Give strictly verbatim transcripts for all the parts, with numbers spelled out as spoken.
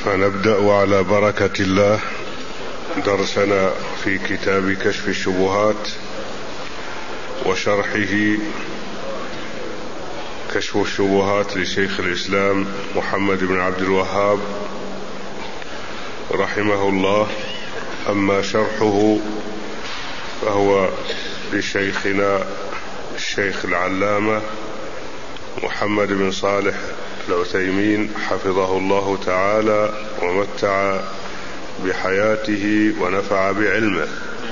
فنبدأ على بركة الله درسنا في كتاب كشف الشبهات وشرحه كشف الشبهات لشيخ الإسلام محمد بن عبد الوهاب رحمه الله. أما شرحه فهو لشيخنا الشيخ العلامة محمد بن صالح العثيمين حفظه الله تعالى ومتع بحياته ونفع بعلمه.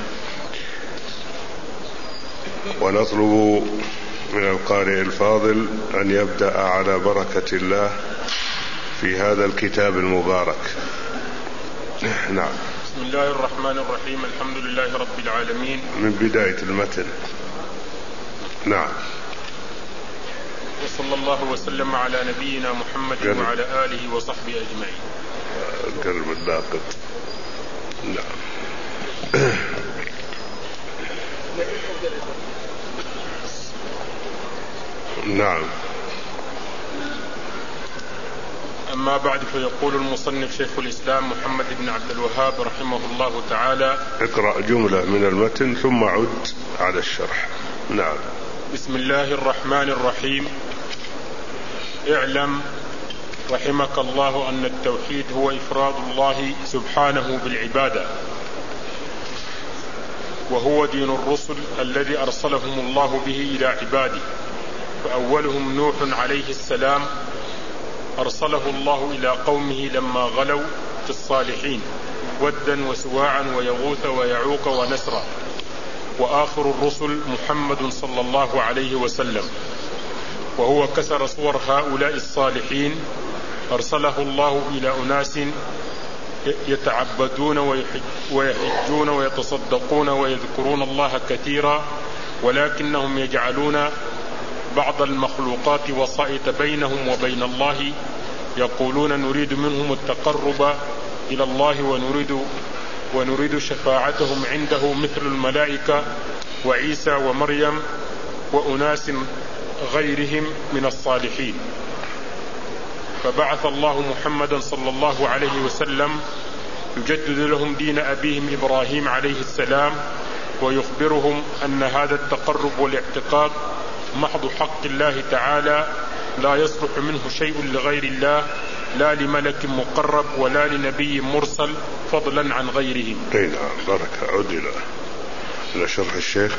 ونطلب من القارئ الفاضل أن يبدأ على بركة الله في هذا الكتاب المبارك. نعم. بسم الله الرحمن الرحيم. الحمد لله رب العالمين. من بداية المتن. نعم. وصلى الله وسلم على نبينا محمد قرب. وعلى آله وصحبه أجمعين. قلب الناقد. نعم. نعم. أما بعد، فيقول المصنف شيخ الإسلام محمد بن عبد الوهاب رحمه الله تعالى: اقرأ جملة من المتن ثم عد على الشرح. نعم. بسم الله الرحمن الرحيم. اعلم رحمك الله أن التوحيد هو إفراد الله سبحانه بالعبادة، وهو دين الرسل الذي أرسلهم الله به إلى عباده. فأولهم نوح عليه السلام، أرسله الله إلى قومه لما غلوا في الصالحين، ودا وسواعا ويغوث ويعوق ونسرا. وآخر الرسل محمد صلى الله عليه وسلم، وهو كسر صور هؤلاء الصالحين. أرسله الله إلى أناس يتعبدون ويحجون ويتصدقون ويذكرون الله كثيرا، ولكنهم يجعلون بعض المخلوقات وسائط بينهم وبين الله، يقولون نريد منهم التقرب إلى الله ونريد ونريد شفاعتهم عنده، مثل الملائكة وعيسى ومريم وأناس غيرهم من الصالحين. فبعث الله محمدا صلى الله عليه وسلم يجدد لهم دين أبيهم إبراهيم عليه السلام، ويخبرهم أن هذا التقرب والاعتقاد محض حق الله تعالى، لا يصلح منه شيء لغير الله، لا لملك مقرب ولا لنبي مرسل، فضلا عن غيرهم. نعم. بركة. عد إلى شرح الشيخ.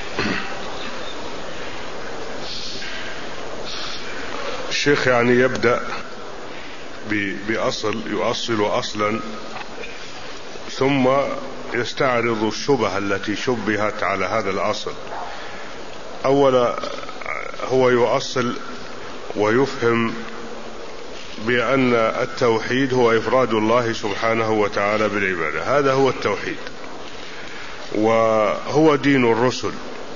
الشيخ يعني يبدأ بأصل، يؤصل أصلا، ثم يستعرض الشبهة التي شبهت على هذا الأصل. أولا هو يؤصل ويفهم بأن التوحيد هو إفراد الله سبحانه وتعالى بالعبادة، هذا هو التوحيد، وهو دين الرسل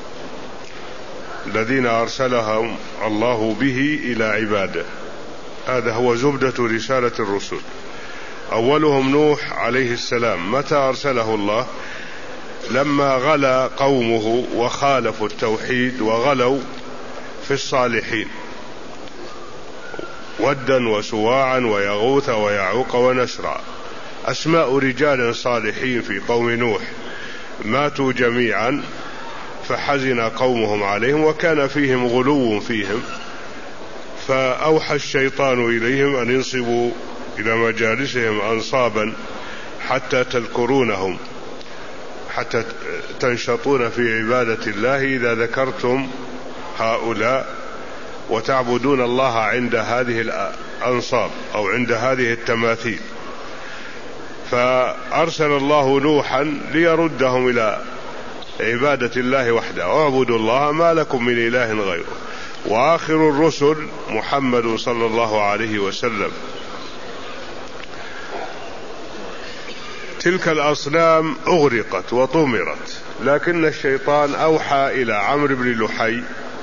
الذين أرسلهم الله به إلى عباده. هذا هو زبدة رسالة الرسل. أولهم نوح عليه السلام. متى أرسله الله؟ لما غلا قومه وخالفوا التوحيد وغلوا في الصالحين، ودا وسواعا ويغوث ويعوق ونسرا، أسماء رجال صالحين في قوم نوح، ماتوا جميعا فحزن قومهم عليهم وكان فيهم غلو فيهم، فأوحى الشيطان إليهم أن ينصبوا إلى مجالسهم أنصابا حتى تذكرونهم، حتى تنشطون في عبادة الله إذا ذكرتم هؤلاء، وتعبدون الله عند هذه الأنصاب أو عند هذه التماثيل. فأرسل الله نوحا ليردهم إلى عبادة الله وحده، واعبدوا الله ما لكم من إله غيره. وآخر الرسل محمد صلى الله عليه وسلم. تلك الأصنام أغرقت وطمرت، لكن الشيطان أوحى إلى عمرو بن لحي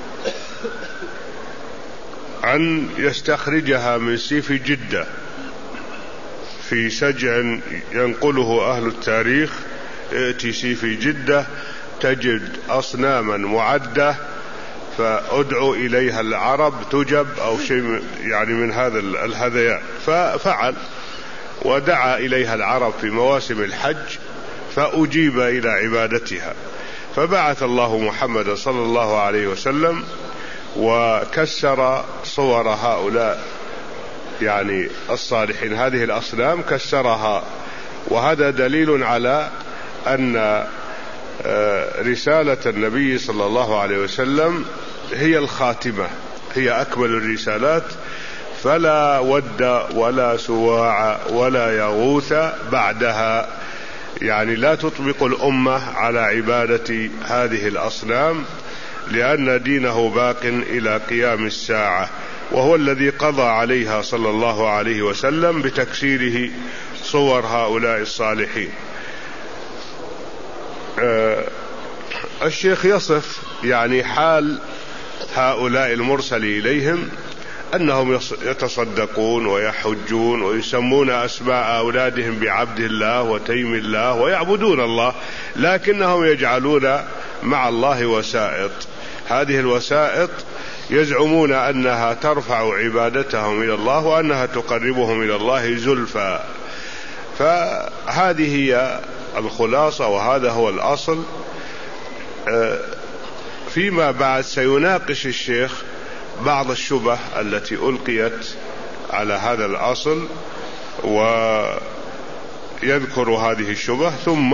أن يستخرجها من سيف جدة في سجع ينقله أهل التاريخ. ائتي سيف جدة تجد أصناما معدة فأدعو إليها العرب تجب أو شيء يعني من هذا الهذيان. ففعل ودعا إليها العرب في مواسم الحج فأجيب إلى عبادتها، فبعث الله محمد صلى الله عليه وسلم وكسر صور هؤلاء يعني الصالحين، هذه الأصنام كسرها. وهذا دليل على أن رسالة النبي صلى الله عليه وسلم هي الخاتمة، هي أكمل الرسالات، فلا ود ولا سواع ولا يغوث بعدها، يعني لا تطبق الأمة على عبادة هذه الأصنام، لأن دينه باق إلى قيام الساعة، وهو الذي قضى عليها صلى الله عليه وسلم بتكسيره صور هؤلاء الصالحين. آه الشيخ يصف يعني حال هؤلاء المرسل إليهم أنهم يتصدقون ويحجون ويسمون أسماء أولادهم بعبد الله وتيم الله ويعبدون الله، لكنهم يجعلون مع الله وسائط. هذه الوسائط يزعمون أنها ترفع عبادتهم إلى الله وأنها تقربهم إلى الله زلفى. فهذه هي الخلاصة وهذا هو الأصل. فيما بعد سيناقش الشيخ بعض الشبه التي ألقيت على هذا الأصل ويذكر هذه الشبه ثم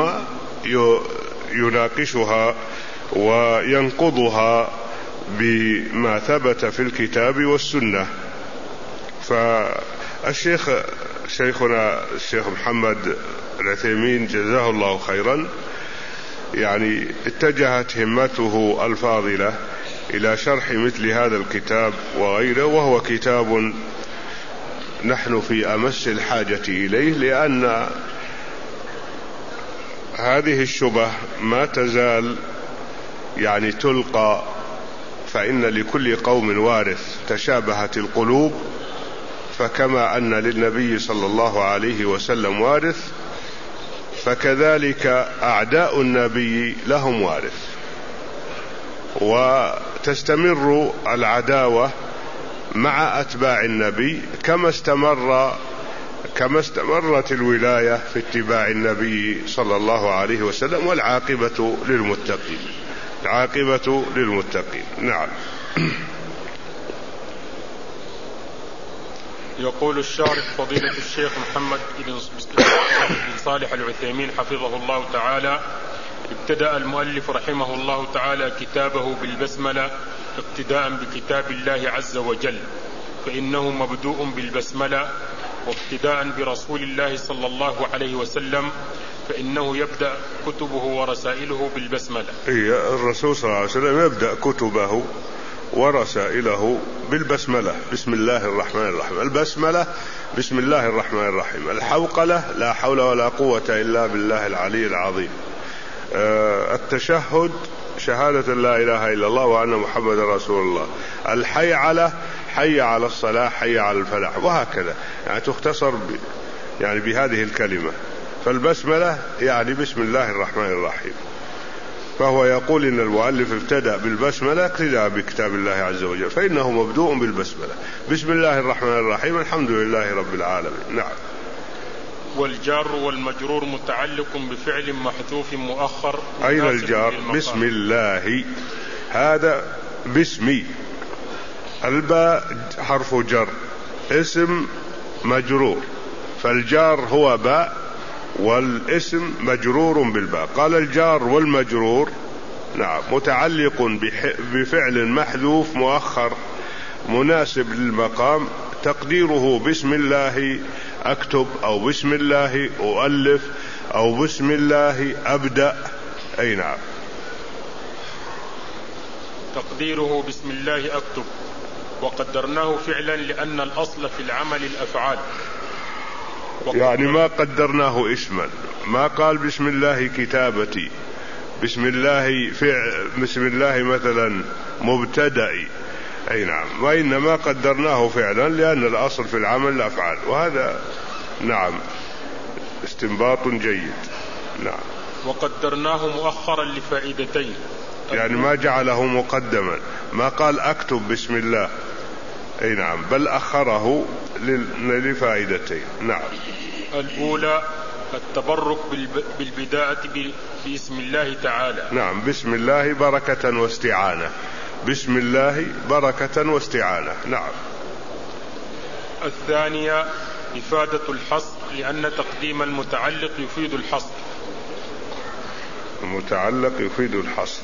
يناقشها وينقضها بما ثبت في الكتاب والسنة. فالشيخ شيخنا الشيخ محمد العثيمين جزاه الله خيرا يعني اتجهت همته الفاضلة إلى شرح مثل هذا الكتاب وغيره، وهو كتاب نحن في أمس الحاجة إليه، لأن هذه الشبه ما تزال يعني تلقى. فإن لكل قوم وارث، تشابهت القلوب، فكما أن للنبي صلى الله عليه وسلم وارث، فكذلك أعداء النبي لهم وارث، وتستمر العداوة مع أتباع النبي كما استمر كما استمرت الولاية في اتباع النبي صلى الله عليه وسلم، والعاقبة للمتقين، العاقبة للمتقين. نعم. يقول الشارح فضيلة الشيخ محمد بن صالح العثيمين حفظه الله تعالى: ابتدأ المؤلف رحمه الله تعالى كتابه بالبسملة اقتداء بكتاب الله عز وجل، فإنه مبدوء بالبسملة، واقتداء برسول الله صلى الله عليه وسلم، فإنه يبدأ كتبه ورسائله بالبسملة. إيه، الرسول صلى الله عليه وسلم يبدأ كتبه ورسائله بالبسملة، بسم الله الرحمن الرحيم. البسملة بسم الله الرحمن الرحيم. الحوقلة لا حول ولا قوة إلا بالله العلي العظيم. أه التشهد شهادة لا إله إلا الله وأن محمد رسول الله. الحي على حي على الصلاة حي على الفلاح، وهكذا يعني تختصر ب يعني بهذه الكلمة. فالبسملة يعني بسم الله الرحمن الرحيم. فهو يقول إن المؤلف ابتدأ بالبسملة اقتداء بكتاب الله عز وجل، فإنه مبدوء بالبسملة، بسم الله الرحمن الرحيم، الحمد لله رب العالمين. نعم. والجار والمجرور متعلق بفعل محذوف مؤخر. أين الجار؟ بسم الله، هذا باسمي. الباء حرف جر، اسم مجرور، فالجار هو باء والاسم مجرور بالباء. قال الجار والمجرور نعم متعلق بفعل محذوف مؤخر مناسب للمقام، تقديره بسم الله أكتب، أو بسم الله أؤلف، أو بسم الله أبدأ. أي نعم. تقديره بسم الله أكتب، وقدرناه فعلا لأن الأصل في العمل الأفعال، يعني ما قدرناه اسما، ما قال بسم الله كتابتي، بسم الله فعل، بسم الله مثلا مبتدئي. أي نعم. وإنما قدرناه فعلا لأن الأصل في العمل الأفعال، وهذا نعم استنباط جيد. نعم. وقدرناه مؤخرا لفائدتين، يعني ما جعله مقدما، ما قال أكتب بسم الله، أي نعم، بل أخره لفائدتين. نعم. الأولى التبرك بالبداءة باسم الله تعالى. نعم، بسم الله بركة واستعانة، بسم الله بركة واستعانة. نعم. الثانية إفادة الحصر، لأن تقديم المتعلق يفيد الحصر. المتعلق يفيد الحصر،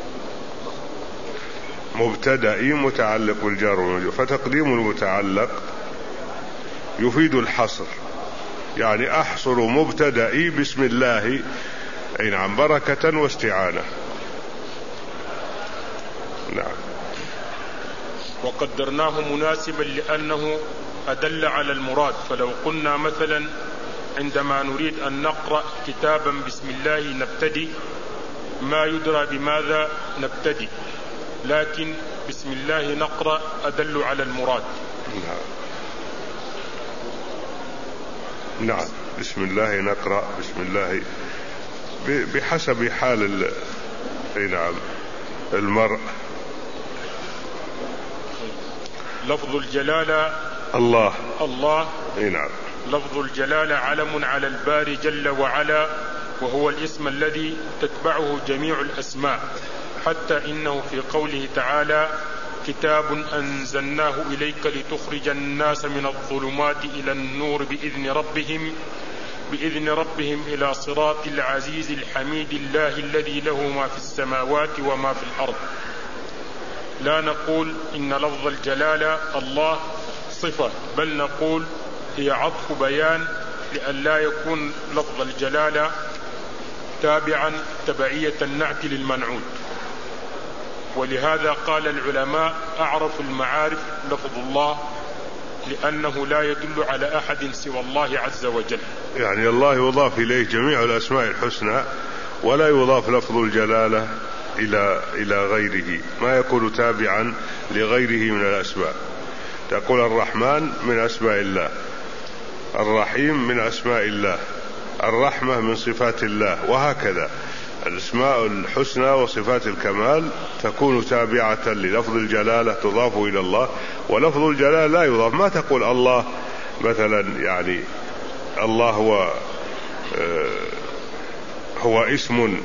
مبتدئي متعلق بالجار والمجرور، فتقديم المتعلق يفيد الحصر، يعني أحصر مبتدئي بسم الله أي نعم بركة واستعانة. نعم. وقدرناه مناسبا لأنه أدل على المراد، فلو قلنا مثلا عندما نريد أن نقرأ كتابا بسم الله نبتدي، ما يدرى بماذا نبتدي، لكن بسم الله نقرأ أدل على المراد. نعم. نعم، بسم الله نقرأ، بسم الله بحسب حال نعم المرء. لفظ الجلالة الله الله نعم. لفظ الجلالة علم على الباري جل وعلا، وهو الاسم الذي تتبعه جميع الأسماء، حتى إنه في قوله تعالى كتاب أنزلناه إليك لتخرج الناس من الظلمات إلى النور بإذن ربهم بإذن ربهم إلى صراط العزيز الحميد الله الذي له ما في السماوات وما في الأرض. لا نقول إن لفظ الجلالة الله صفة، بل نقول هي عطف بيان، لئلا يكون لفظ الجلالة تابعا تبعية النعت للمنعوت. ولهذا قال العلماء أعرف المعارف لفظ الله، لأنه لا يدل على أحد سوى الله عز وجل. يعني الله يضاف إليه جميع الأسماء الحسنى، ولا يضاف لفظ الجلالة إلى إلى غيره، ما يكون تابعا لغيره من الأسماء. تقول الرحمن من أسماء الله، الرحيم من أسماء الله، الرحمة من صفات الله، وهكذا الأسماء الحسنى وصفات الكمال تكون تابعة للفظ الجلالة، تضاف إلى الله. ولفظ الجلالة لا يضاف، ما تقول الله مثلا، يعني الله هو هو اسم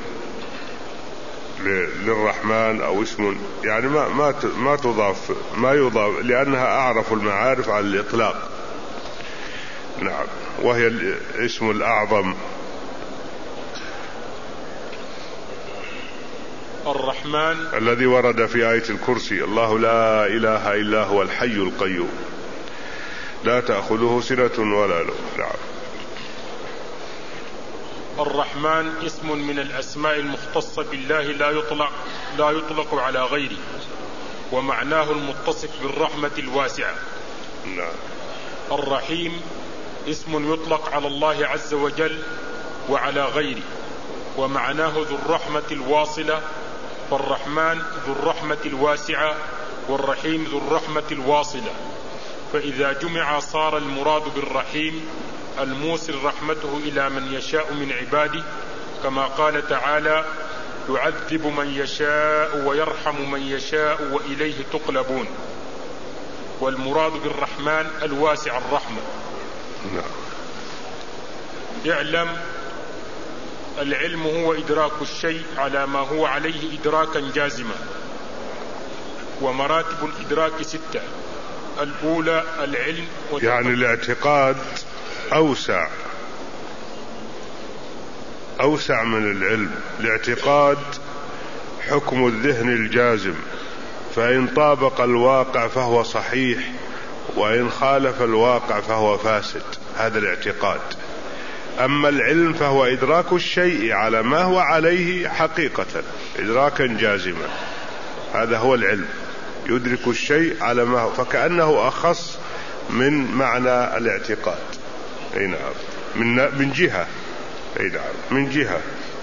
للرحمن أو اسم، يعني ما ما ما تضاف، ما يضاف، لأنها أعرف المعارف على الإطلاق. نعم، وهي الاسم الأعظم. الرحمن الذي ورد في آية الكرسي الله لا إله إلا هو الحي القيوم لا تأخذه سنة ولا نوم. نعم. الرحمن اسم من الأسماء المختصة بالله، لا يطلق لا يطلق على غيره، ومعناه المتصف بالرحمة الواسعة. نعم. الرحيم اسم يطلق على الله عز وجل وعلى غيره، ومعناه ذو الرحمة الواصلة، فالرحمن ذو الرحمة الواسعة والرحيم ذو الرحمة الواصلة، فإذا جمع صار المراد بالرحيم الموصل رحمته إلى من يشاء من عباده، كما قال تعالى يعذب من يشاء ويرحم من يشاء وإليه تقلبون. والمراد بالرحمن الواسع الرحمة. اعلم العلم هو إدراك الشيء على ما هو عليه إدراكا جازما، ومراتب الإدراك ستة. الأولى العلم، يعني الاعتقاد أوسع أوسع من العلم. الاعتقاد حكم الذهن الجازم، فإن طابق الواقع فهو صحيح، وإن خالف الواقع فهو فاسد، هذا الاعتقاد. أما العلم فهو إدراك الشيء على ما هو عليه حقيقة إدراكا جازما، هذا هو العلم، يدرك الشيء على ما هو، فكأنه أخص من معنى الاعتقاد. أي نعم، من من جهة أي نعم من جهة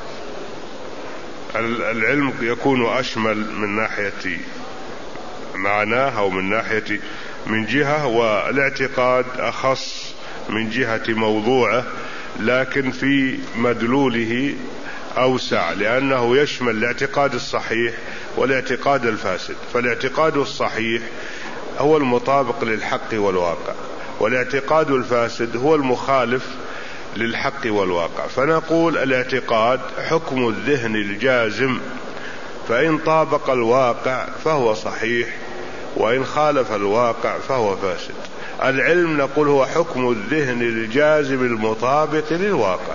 العلم يكون أشمل من ناحية معناه أو من ناحية من جهة، والاعتقاد أخص من جهة موضوعه، لكن في مدلوله أوسع، لأنه يشمل الاعتقاد الصحيح والاعتقاد الفاسد. فالاعتقاد الصحيح هو المطابق للحق والواقع، والاعتقاد الفاسد هو المخالف للحق والواقع. فنقول الاعتقاد حكم الذهن الجازم، فإن طابق الواقع فهو صحيح، وإن خالف الواقع فهو فاسد. العلم نقول هو حكم الذهن الجازم المطابق للواقع.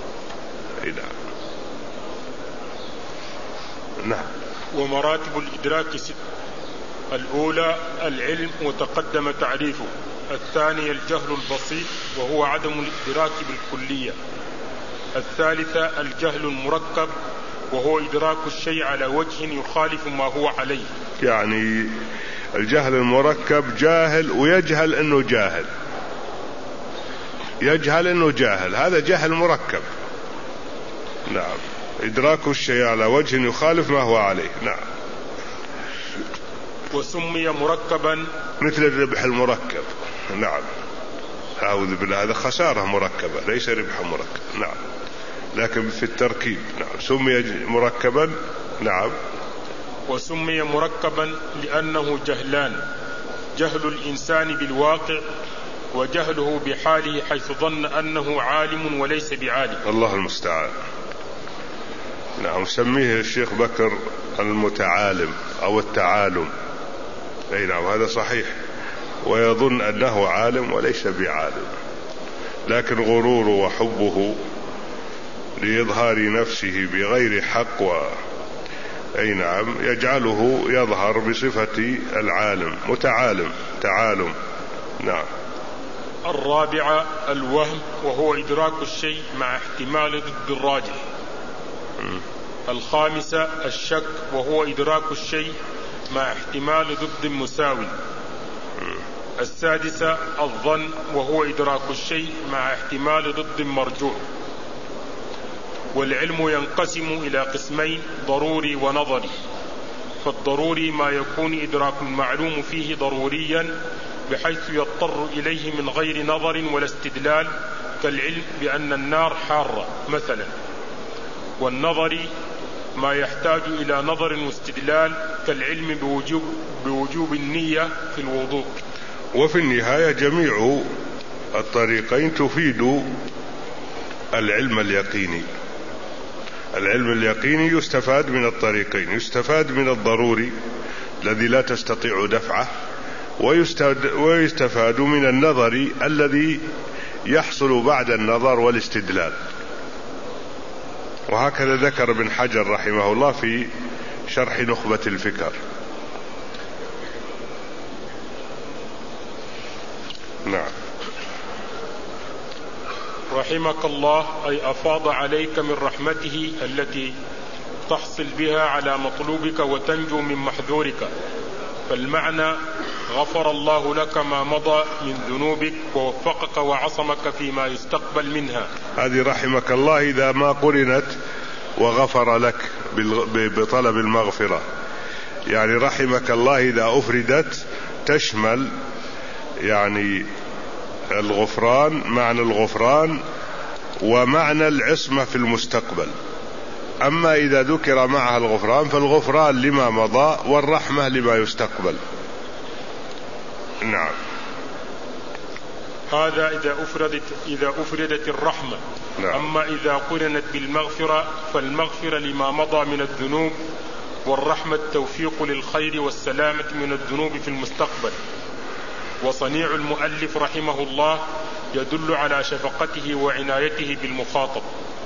نعم. ومراتب الإدراك ست: الأولى العلم وتقدم تعريفه، الثانية الجهل البسيط وهو عدم الإدراك بالكلية، الثالثة الجهل المركب وهو إدراك الشيء على وجه يخالف ما هو عليه. يعني الجهل المركب جاهل ويجهل أنه جاهل، يجهل أنه جاهل، هذا جهل مركب. نعم. إدراك الشيء على وجه يخالف ما هو عليه. نعم. وسمي مركبا مثل الربح المركب. نعم. أعوذ بالله، هذا خسارة مركبة ليس ربح مركب. نعم. لكن في التركيب. نعم. سمي مركبا. نعم. وسمي مركبا لأنه جهلان: جهل الإنسان بالواقع، وجهله بحاله حيث ظن أنه عالم وليس بعالم. الله المستعان. نعم. سميه الشيخ بكر المتعالم أو التعالم. أي نعم، هذا صحيح، ويظن أنه عالم وليس بعالم، لكن غروره وحبه لإظهار نفسه بغير حق و... أي نعم يجعله يظهر بصفة العالم، متعالم، تعالم. نعم. الرابعة الوهم وهو إدراك الشيء مع احتمال ضد الراجح. م. الخامسة الشك وهو إدراك الشيء مع احتمال ضد المساوي. السادسة الظن وهو إدراك الشيء مع احتمال ضد المرجوح. والعلم ينقسم إلى قسمين: ضروري ونظري. فالضروري ما يكون إدراك المعلوم فيه ضروريا بحيث يضطر إليه من غير نظر ولا استدلال، كالعلم بأن النار حارة مثلا. والنظري ما يحتاج إلى نظر واستدلال، كالعلم بوجوب, بوجوب النية في الوضوء. وفي النهاية جميع الطريقين تفيد العلم اليقيني. العلم اليقيني يستفاد من الطريقين، يستفاد من الضروري الذي لا تستطيع دفعه، ويستفاد من النظري الذي يحصل بعد النظر والاستدلال. وهكذا ذكر ابن حجر رحمه الله في شرح نخبة الفكر. نعم. رحمك الله، أي أفاض عليك من رحمته التي تحصل بها على مطلوبك وتنجو من محذورك. فالمعنى غفر الله لك ما مضى من ذنوبك ووفقك وعصمك فيما يستقبل منها. هذه رحمك الله إذا ما قرنت وغفر لك بطلب المغفرة، يعني رحمك الله إذا أفردت تشمل يعني الغفران، معنى الغفران ومعنى العصمة في المستقبل. أما إذا ذكر معها الغفران فالغفران لما مضى والرحمة لما يستقبل. نعم. هذا إذا أفردت, إذا أفردت الرحمة. نعم. أما إذا قرنت بالمغفرة فالمغفرة لما مضى من الذنوب، والرحمة التوفيق للخير والسلامة من الذنوب في المستقبل. وصنيع المؤلف رحمه الله يدل على شفقته وعنايته بالمخاطب.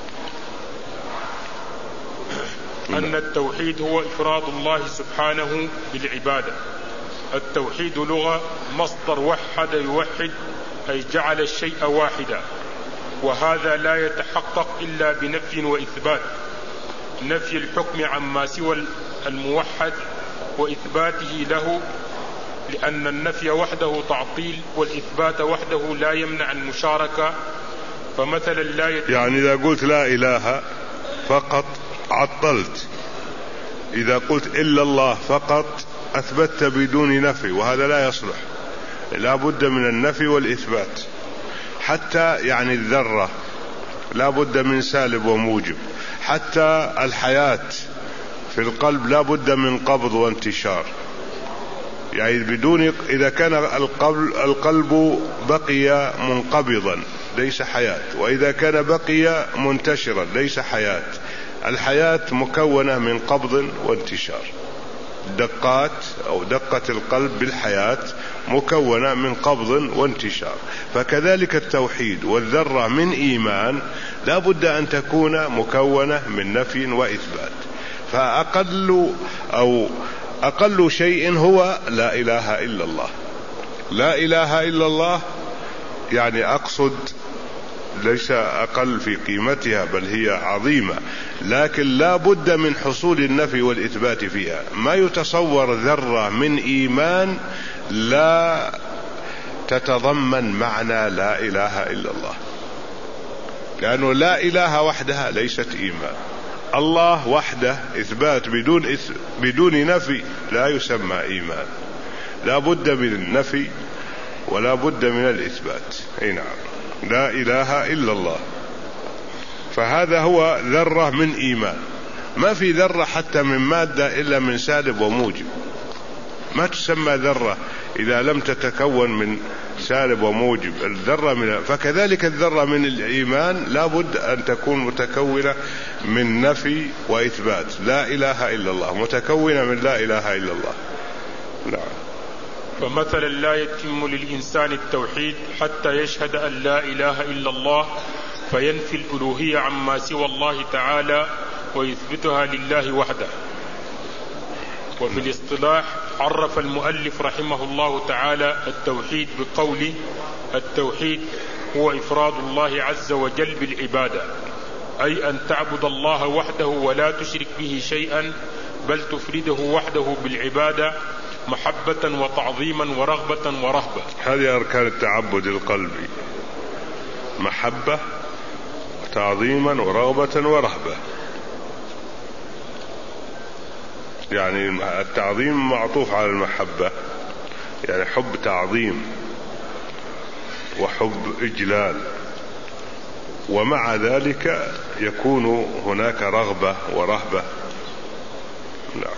أن التوحيد هو إفراد الله سبحانه بالعبادة. التوحيد لغة مصدر وحد يوحد، أي جعل الشيء واحدا، وهذا لا يتحقق إلا بنفي وإثبات: نفي الحكم عما سوى الموحد وإثباته له، لأن النفي وحده تعطيل والإثبات وحده لا يمنع المشاركة. فمثلا لا يت... يعني إذا قلت لا إله فقط عطلت، إذا قلت إلا الله فقط أثبتت بدون نفي، وهذا لا يصلح، لا بد من النفي والإثبات. حتى يعني الذرة لا بد من سالب وموجب، حتى الحياة في القلب لا بد من قبض وانتشار. يعني بدون، إذا كان القلب, القلب بقي منقبضا ليس حياة، وإذا كان بقي منتشرا ليس حياة. الحياة مكونة من قبض وانتشار، دقات أو دقة القلب بالحياة مكونة من قبض وانتشار. فكذلك التوحيد والذرة من إيمان لا بد أن تكون مكونة من نفي وإثبات. فأقل أو أقل شيء هو لا إله إلا الله. لا إله إلا الله يعني أقصد ليس أقل في قيمتها بل هي عظيمة، لكن لا بد من حصول النفي والإثبات فيها. ما يتصور ذرة من إيمان لا تتضمن معنى لا إله إلا الله، لأنه لا إله وحدها ليست إيمان. الله وحده إثبات بدون إث... بدون نفي لا يسمى إيمان. لا بد من النفي ولا بد من الإثبات. أي نعم، لا إله إلا الله. فهذا هو ذرة من إيمان. ما في ذرة حتى من مادة إلا من سالب وموجب، ما تسمى ذرة إذا لم تتكون من سالب وموجب. الذرة من، فكذلك الذرة من الإيمان لا بد أن تكون متكونة من نفي وإثبات. لا إله إلا الله متكونة من لا إله إلا الله. نعم. فمثلا لا يتم للإنسان التوحيد حتى يشهد أن لا إله إلا الله فينفي الألوهية عما سوى الله تعالى ويثبتها لله وحده. وفي الاصطلاح عرف المؤلف رحمه الله تعالى التوحيد بقوله: التوحيد هو إفراد الله عز وجل بالعبادة، أي أن تعبد الله وحده ولا تشرك به شيئا، بل تفرده وحده بالعبادة محبة وتعظيما ورغبة ورهبة. هذه أركان التعبد القلبي: محبة وتعظيما ورغبة ورهبة. يعني التعظيم معطوف على المحبة، يعني حب تعظيم وحب إجلال، ومع ذلك يكون هناك رغبة ورهبة. نعم.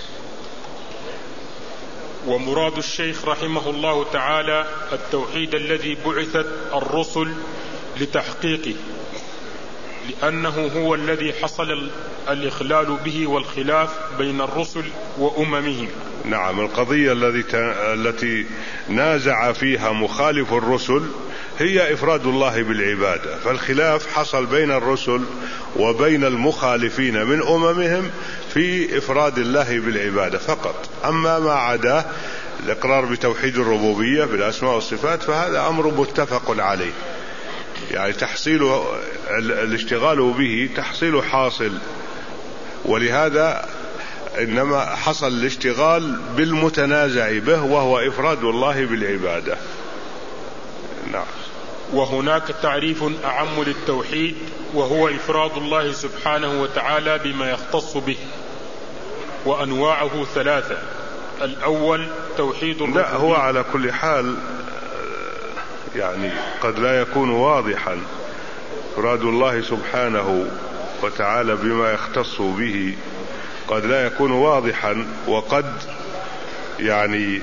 ومراد الشيخ رحمه الله تعالى التوحيد الذي بعثت الرسل لتحقيقه، لأنه هو الذي حصل الإخلال به والخلاف بين الرسل وأممهم. نعم. القضية التي نازع فيها مخالف الرسل هي إفراد الله بالعبادة، فالخلاف حصل بين الرسل وبين المخالفين من أممهم في إفراد الله بالعبادة فقط. أما ما عداه الإقرار بتوحيد الربوبية بالأسماء والصفات فهذا أمر متفق عليه، يعني تحصيل الاشتغال به تحصيل حاصل، ولهذا إنما حصل الاشتغال بالمتنازع به وهو إفراد الله بالعبادة. نعم. وهناك تعريف أعم للتوحيد وهو إفراد الله سبحانه وتعالى بما يختص به، وأنواعه ثلاثة. الأول توحيد الربوبية. لا، هو على كل حال يعني قد لا يكون واضحا إفراد الله سبحانه وتعالى بما يختص به، قد لا يكون واضحا، وقد يعني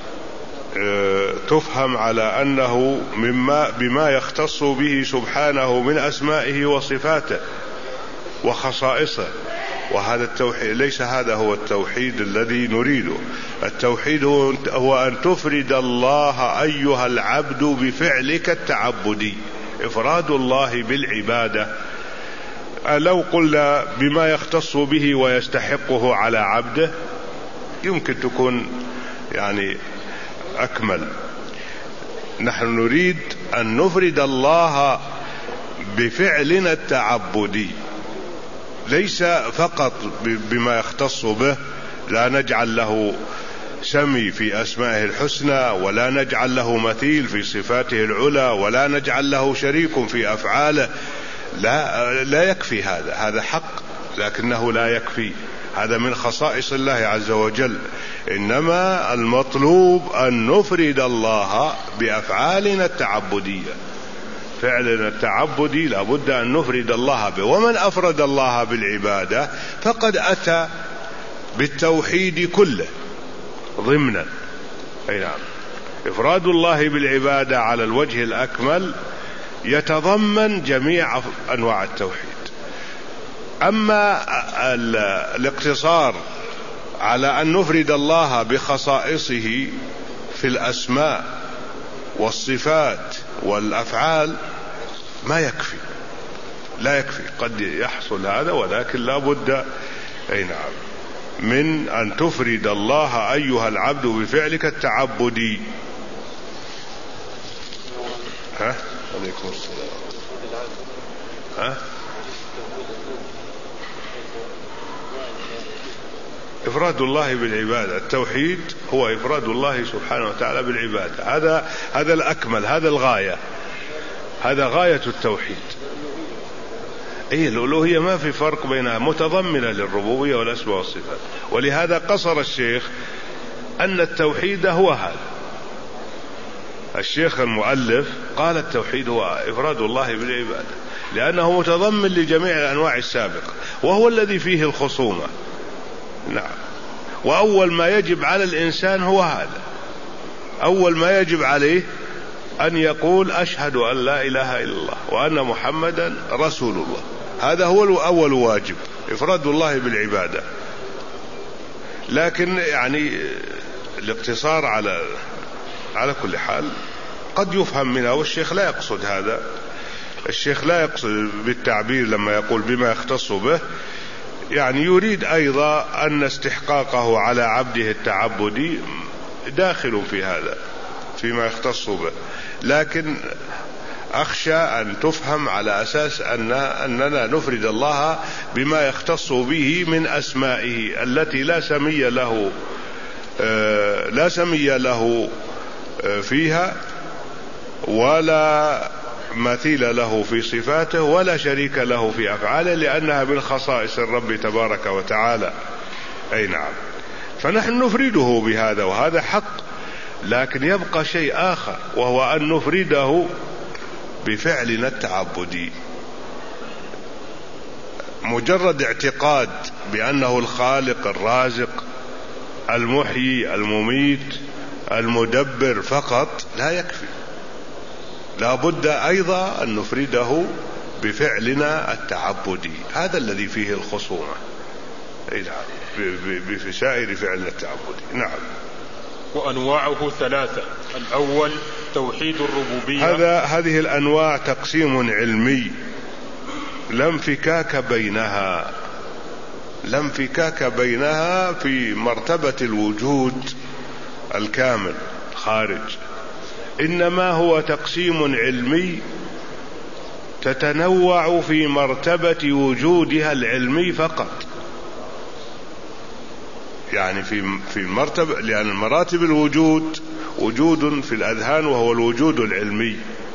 تفهم على أنه مما بما يختص به سبحانه من أسمائه وصفاته وخصائصه، وهذا التوحيد ليس هذا هو التوحيد الذي نريده. التوحيد هو أن تفرد الله أيها العبد بفعلك التعبدي، إفراد الله بالعبادة. لو قلنا بما يختص به ويستحقه على عبده يمكن تكون يعني أكمل. نحن نريد أن نفرد الله بفعلنا التعبدي، ليس فقط بما يختص به، لا نجعل له سمي في أسمائه الحسنى، ولا نجعل له مثيل في صفاته العلى، ولا نجعل له شريك في أفعاله. لا, لا يكفي هذا، هذا حق لكنه لا يكفي، هذا من خصائص الله عز وجل. إنما المطلوب أن نفرد الله بأفعالنا التعبدية، فعلنا التعبدي لا بد أن نفرد الله به. ومن أفرد الله بالعبادة فقد أتى بالتوحيد كله ضمنا، أي نعم. إفراد الله بالعبادة على الوجه الأكمل يتضمن جميع أنواع التوحيد. أما الاقتصار على أن نفرد الله بخصائصه في الأسماء والصفات والأفعال ما يكفي، لا يكفي. قد يحصل هذا ولكن لا بد أي نعم من أن تفرد الله أيها العبد بفعلك التعبدي. ها؟ عليكم السلام. ها؟ إفراد الله بالعبادة، التوحيد هو إفراد الله سبحانه وتعالى بالعبادة، هذا هذا الأكمل، هذا الغاية، هذا غاية التوحيد. أي الألوهية ما في فرق بينها، متضمنة للربوبية والأسماء والصفات. ولهذا قصر الشيخ أن التوحيد هو هذا. الشيخ المؤلف قال التوحيد هو إفراد الله بالعبادة لأنه متضمن لجميع الأنواع السابقة، وهو الذي فيه الخصومة. نعم. وأول ما يجب على الإنسان هو هذا، أول ما يجب عليه أن يقول أشهد أن لا إله إلا الله وأن محمدا رسول الله. هذا هو أول واجب، إفراد الله بالعبادة. لكن يعني الاقتصار على على كل حال قد يفهم منها، والشيخ لا يقصد هذا. الشيخ لا يقصد بالتعبير لما يقول بما يختص به، يعني يريد أيضا أن استحقاقه على عبده التعبدي داخل في هذا فيما يختص به، لكن أخشى أن تفهم على أساس أن أننا نفرد الله بما يختص به من أسمائه التي لا سمي له لا سمي له فيها ولا مثيل له في صفاته ولا شريك له في أفعاله، لأنها من خصائص الرب تبارك وتعالى. أي نعم. فنحن نفرده بهذا وهذا حق، لكن يبقى شيء آخر وهو أن نفرده بفعلنا التعبدي. مجرد اعتقاد بأنه الخالق الرازق المحيي المميت المدبر فقط لا يكفي، لا بد أيضا أن نفرده بفعلنا التعبدي، هذا الذي فيه الخصومة. أي نعم. بسائر فعلنا التعبدي. نعم. وأنواعه ثلاثة. الأول توحيد الربوبية. هذا هذه الأنواع تقسيم علمي لا انفكاك بينها، لا انفكاك بينها في مرتبة الوجود الكامل خارج، إنما هو تقسيم علمي تتنوع في مرتبة وجودها العلمي فقط. يعني في في مرتبة، لأن مراتب الوجود وجود في الأذهان وهو الوجود العلمي،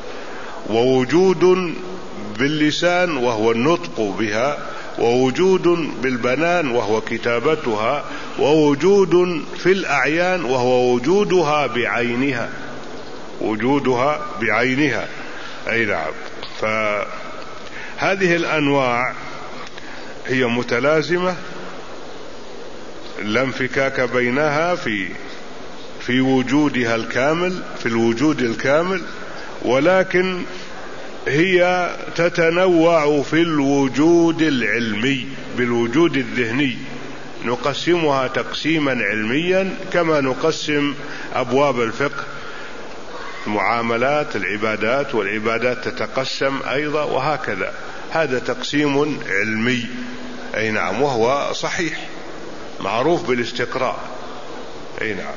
ووجود باللسان وهو النطق بها، ووجود بالبنان وهو كتابتها، ووجود في الأعيان وهو وجودها بعينها، وجودها بعينها. أي نعم. فهذه الأنواع هي متلازمة لا انفكاك بينها في في وجودها الكامل، في الوجود الكامل، ولكن هي تتنوع في الوجود العلمي بالوجود الذهني. نقسمها تقسيما علميا كما نقسم أبواب الفقه، المعاملات، العبادات، والعبادات تتقسم أيضا، وهكذا. هذا تقسيم علمي. أي نعم. وهو صحيح معروف بالاستقراء. أي نعم.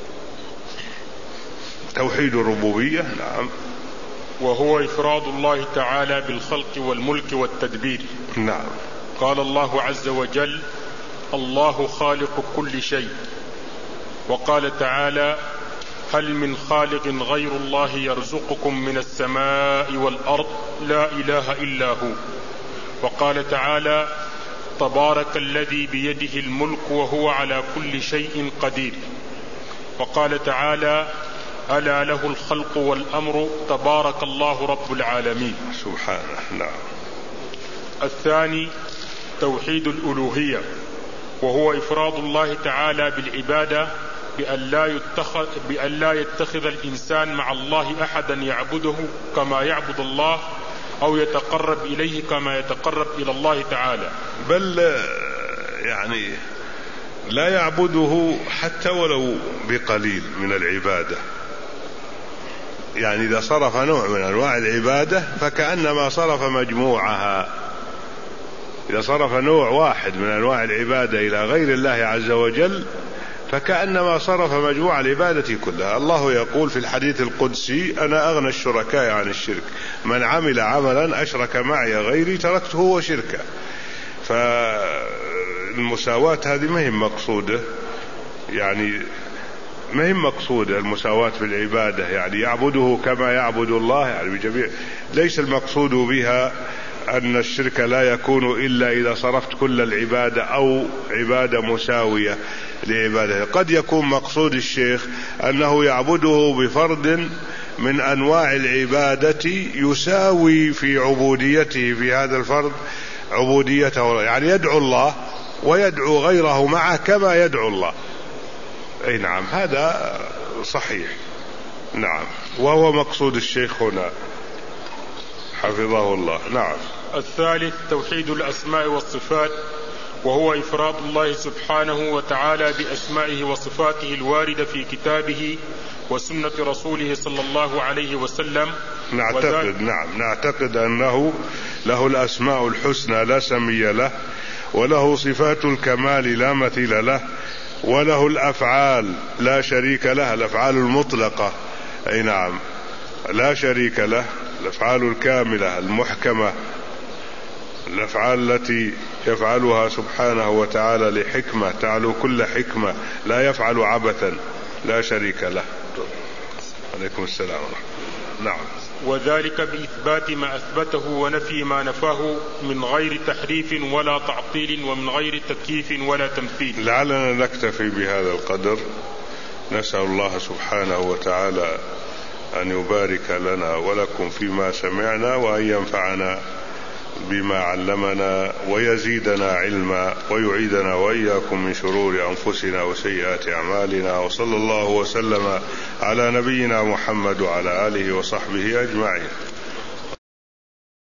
توحيد الربوبية. نعم. وهو إفراد الله تعالى بالخلق والملك والتدبير. نعم. قال الله عز وجل: الله خالق كل شيء. وقال تعالى: هل من خالق غير الله يرزقكم من السماء والأرض لا إله إلا هو. وقال تعالى: تبارك الذي بيده الملك وهو على كل شيء قدير. وقال تعالى: ألا له الخلق والأمر تبارك الله رب العالمين. سبحانه. نعم. الثاني توحيد الألوهية، وهو إفراد الله تعالى بالعبادة بأن لا يتخذ, بأن لا يتخذ الإنسان مع الله أحدا يعبده كما يعبد الله أو يتقرب إليه كما يتقرب إلى الله تعالى، بل يعني لا يعبده حتى ولو بقليل من العبادة. يعني إذا صرف نوع من أنواع العبادة فكأنما صرف مجموعها. إذا صرف نوع واحد من أنواع العبادة إلى غير الله عز وجل فكأنما صرف مجموع العبادة كلها. الله يقول في الحديث القدسي: أنا أغنى الشركاء عن الشرك، من عمل عملا أشرك معي غيري تركته وشركه. فالمساواة هذه ما هي مقصودة، يعني ما هي مقصودة المساواة في العبادة، يعني يعبده كما يعبد الله، يعني بجميع. ليس المقصود بها أن الشرك لا يكون إلا إذا صرفت كل العبادة أو عبادة مساوية لعبادة. قد يكون مقصود الشيخ أنه يعبده بفرد من أنواع العبادة يساوي في عبوديته في هذا الفرد عبوديته، يعني يدعو الله ويدعو غيره معه كما يدعو الله. أي نعم، هذا صحيح، نعم، وهو مقصود الشيخ هنا حفظه الله. نعم. الثالث توحيد الأسماء والصفات، وهو إفراد الله سبحانه وتعالى بأسمائه وصفاته الواردة في كتابه وسنة رسوله صلى الله عليه وسلم. نعتقد نعم نعتقد أنه له الأسماء الحسنى لا سمي له، وله صفات الكمال لا مثيل له، وله الأفعال لا شريك له، الأفعال المطلقة، أي نعم، لا شريك له، الأفعال الكاملة المحكمة، الأفعال التي يفعلها سبحانه وتعالى لحكمة تعلو كل حكمة، لا يفعل عبثا، لا شريك له. عليكم السلام ورحمة الله. نعم. وذلك بإثبات ما أثبته ونفي ما نفاه من غير تحريف ولا تعطيل ومن غير تكييف ولا تمثيل. لعلنا نكتفي بهذا القدر. نسأل الله سبحانه وتعالى أن يبارك لنا ولكم فيما سمعنا، وأن ينفعنا بما علمنا ويزيدنا علما، ويعيدنا وإياكم من شرور أنفسنا وسيئات أعمالنا. وصلى الله وسلم على نبينا محمد وعلى آله وصحبه أجمعين.